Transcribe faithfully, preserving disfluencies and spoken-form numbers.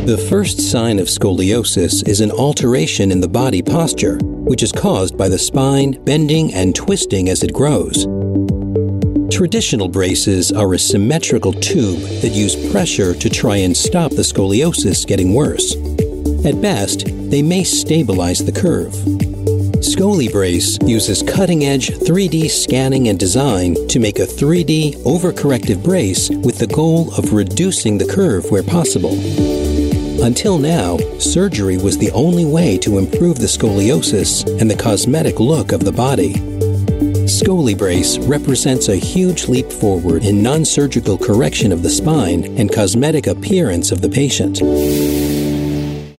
The first sign of scoliosis is an alteration in the body posture, which is caused by the spine bending and twisting as it grows. Traditional braces are a symmetrical tube that use pressure to try and stop the scoliosis getting worse. At best, they may stabilize the curve. ScoliBrace uses cutting-edge three D scanning and design to make a three D overcorrective brace with the goal of reducing the curve where possible. Until now, surgery was the only way to improve the scoliosis and the cosmetic look of the body. ScoliBrace represents a huge leap forward in non-surgical correction of the spine and cosmetic appearance of the patient.